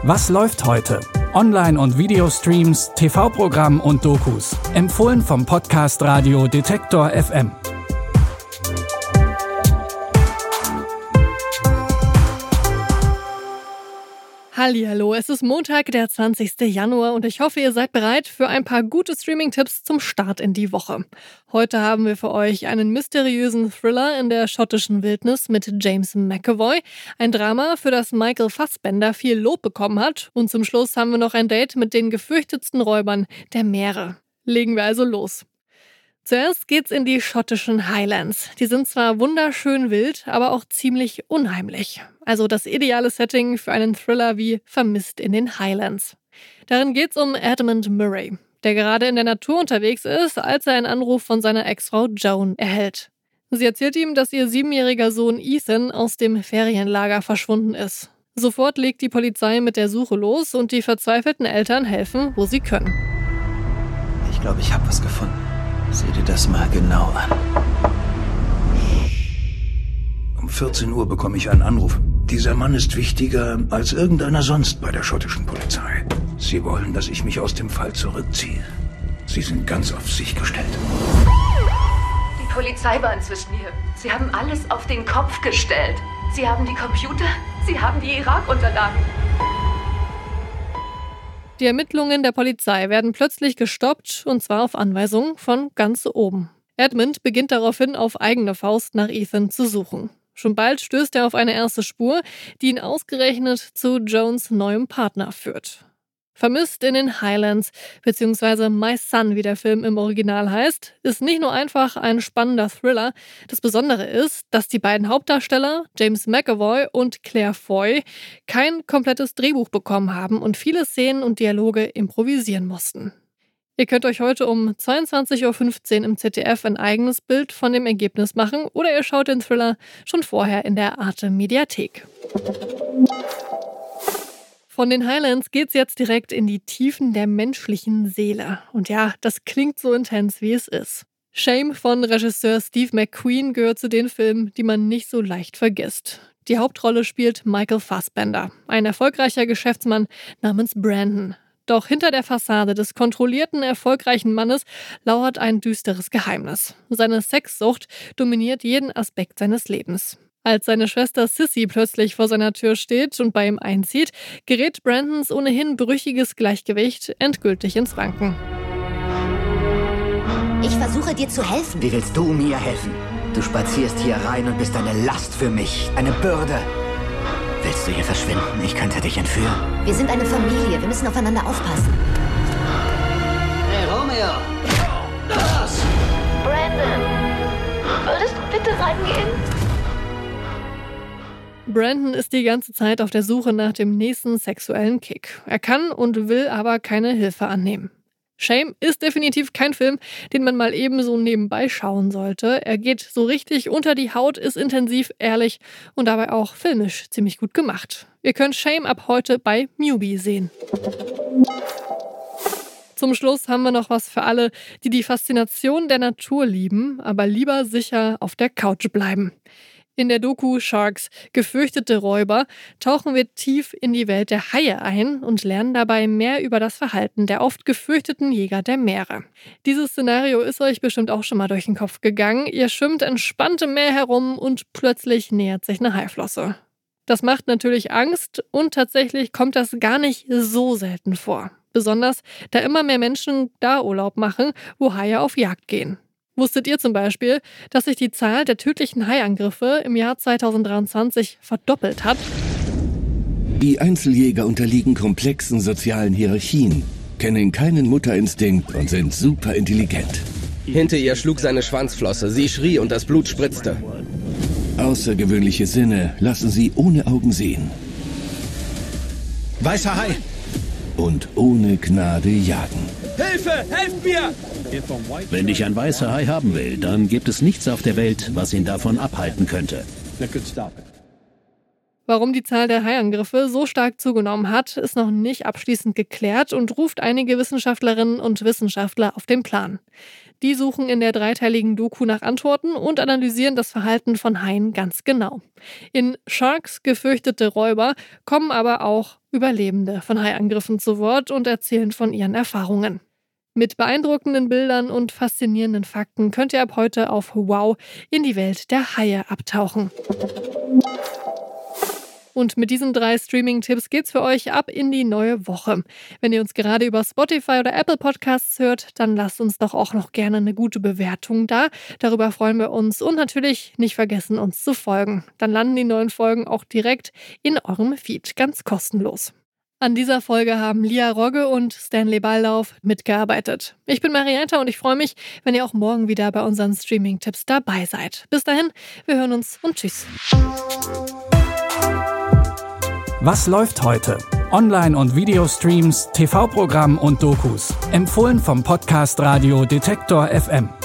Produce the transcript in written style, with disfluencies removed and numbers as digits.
Was läuft heute? Online- und Videostreams, TV-Programm und Dokus. Empfohlen vom Podcast Radio Detektor FM. Hallihallo, es ist Montag, der 20. Januar und ich hoffe, ihr seid bereit für ein paar gute Streaming-Tipps zum Start in die Woche. Heute haben wir für euch einen mysteriösen Thriller in der schottischen Wildnis mit James McAvoy, ein Drama, für das Michael Fassbender viel Lob bekommen hat und zum Schluss haben wir noch ein Date mit den gefürchtetsten Räubern der Meere. Legen wir also los. Zuerst geht's in die schottischen Highlands. Die sind zwar wunderschön wild, aber auch ziemlich unheimlich. Also das ideale Setting für einen Thriller wie Vermisst in den Highlands. Darin geht's um Edmund Murray, der gerade in der Natur unterwegs ist, als er einen Anruf von seiner Ex-Frau Joan erhält. Sie erzählt ihm, dass ihr 7-jähriger Sohn Ethan aus dem Ferienlager verschwunden ist. Sofort legt die Polizei mit der Suche los und die verzweifelten Eltern helfen, wo sie können. Ich glaube, ich habe was gefunden. Sieh dir das mal genau an. Um 14 Uhr bekomme ich einen Anruf. Dieser Mann ist wichtiger als irgendeiner sonst bei der schottischen Polizei. Sie wollen, dass ich mich aus dem Fall zurückziehe. Sie sind ganz auf sich gestellt. Die Polizei war inzwischen hier. Sie haben alles auf den Kopf gestellt. Sie haben die Computer, sie haben die Irak-Unterlagen. Die Ermittlungen der Polizei werden plötzlich gestoppt, und zwar auf Anweisung von ganz oben. Edmund beginnt daraufhin auf eigene Faust nach Ethan zu suchen. Schon bald stößt er auf eine erste Spur, die ihn ausgerechnet zu Joans neuem Partner führt. Vermisst in den Highlands, beziehungsweise My Son, wie der Film im Original heißt, ist nicht nur einfach ein spannender Thriller. Das Besondere ist, dass die beiden Hauptdarsteller, James McAvoy und Claire Foy, kein komplettes Drehbuch bekommen haben und viele Szenen und Dialoge improvisieren mussten. Ihr könnt euch heute um 22.15 Uhr im ZDF ein eigenes Bild von dem Ergebnis machen oder ihr schaut den Thriller schon vorher in der Arte Mediathek. Von den Highlands geht's jetzt direkt in die Tiefen der menschlichen Seele. Und ja, das klingt so intens, wie es ist. Shame von Regisseur Steve McQueen gehört zu den Filmen, die man nicht so leicht vergisst. Die Hauptrolle spielt Michael Fassbender, ein erfolgreicher Geschäftsmann namens Brandon. Doch hinter der Fassade des kontrollierten, erfolgreichen Mannes lauert ein düsteres Geheimnis. Seine Sexsucht dominiert jeden Aspekt seines Lebens. Als seine Schwester Sissy plötzlich vor seiner Tür steht und bei ihm einzieht, gerät Brandons ohnehin brüchiges Gleichgewicht endgültig ins Wanken. Ich versuche dir zu helfen. Wie willst du mir helfen? Du spazierst hier rein und bist eine Last für mich, eine Bürde. Willst du hier verschwinden? Ich könnte dich entführen. Wir sind eine Familie, wir müssen aufeinander aufpassen. Hey, Romeo! Was? Brandon, würdest du bitte reingehen? Brandon ist die ganze Zeit auf der Suche nach dem nächsten sexuellen Kick. Er kann und will aber keine Hilfe annehmen. Shame ist definitiv kein Film, den man mal eben so nebenbei schauen sollte. Er geht so richtig unter die Haut, ist intensiv, ehrlich und dabei auch filmisch ziemlich gut gemacht. Ihr könnt Shame ab heute bei Mubi sehen. Zum Schluss haben wir noch was für alle, die die Faszination der Natur lieben, aber lieber sicher auf der Couch bleiben. In der Doku Sharks, gefürchtete Räuber, tauchen wir tief in die Welt der Haie ein und lernen dabei mehr über das Verhalten der oft gefürchteten Jäger der Meere. Dieses Szenario ist euch bestimmt auch schon mal durch den Kopf gegangen. Ihr schwimmt entspannt im Meer herum und plötzlich nähert sich eine Haiflosse. Das macht natürlich Angst und tatsächlich kommt das gar nicht so selten vor. Besonders, da immer mehr Menschen da Urlaub machen, wo Haie auf Jagd gehen. Wusstet ihr zum Beispiel, dass sich die Zahl der tödlichen Haiangriffe im Jahr 2023 verdoppelt hat? Die Einzeljäger unterliegen komplexen sozialen Hierarchien, kennen keinen Mutterinstinkt und sind super intelligent. Hinter ihr schlug seine Schwanzflosse, sie schrie und das Blut spritzte. Außergewöhnliche Sinne lassen sie ohne Augen sehen. Weißer Hai! Und ohne Gnade jagen. Hilfe! Helft mir! Wenn dich ein weißer Hai haben will, dann gibt es nichts auf der Welt, was ihn davon abhalten könnte. Warum die Zahl der Haiangriffe so stark zugenommen hat, ist noch nicht abschließend geklärt und ruft einige Wissenschaftlerinnen und Wissenschaftler auf den Plan. Die suchen in der dreiteiligen Doku nach Antworten und analysieren das Verhalten von Haien ganz genau. In Sharks, gefürchtete Räuber, kommen aber auch Überlebende von Haiangriffen zu Wort und erzählen von ihren Erfahrungen. Mit beeindruckenden Bildern und faszinierenden Fakten könnt ihr ab heute auf Wow in die Welt der Haie abtauchen. Und mit diesen 3 Streaming-Tipps geht's für euch ab in die neue Woche. Wenn ihr uns gerade über Spotify oder Apple Podcasts hört, dann lasst uns doch auch noch gerne eine gute Bewertung da. Darüber freuen wir uns und natürlich nicht vergessen, uns zu folgen. Dann landen die neuen Folgen auch direkt in eurem Feed, ganz kostenlos. An dieser Folge haben Lia Rogge und Stanley Baldauf mitgearbeitet. Ich bin Marietta und ich freue mich, wenn ihr auch morgen wieder bei unseren Streaming-Tipps dabei seid. Bis dahin, wir hören uns und tschüss. Was läuft heute? Online- und Videostreams, TV-Programm und Dokus. Empfohlen vom Podcast Radio Detektor FM.